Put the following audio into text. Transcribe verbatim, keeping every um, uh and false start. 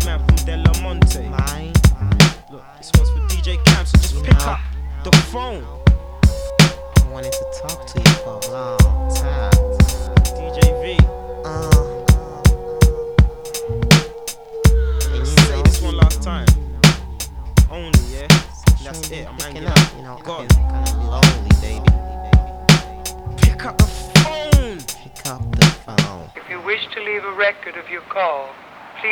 man from Delamonte. Mine. Look, this one's for D J Cam, so just You pick know. up the phone. I wanted to talk to you for a long time. D J V. Uh, and you Say know, this one last time. Only, yeah. That's you it. I'm picking hanging up. up. You know, God. I've been kind of lonely, baby. Pick up the phone. Pick up the phone. If you wish to leave a record of your call,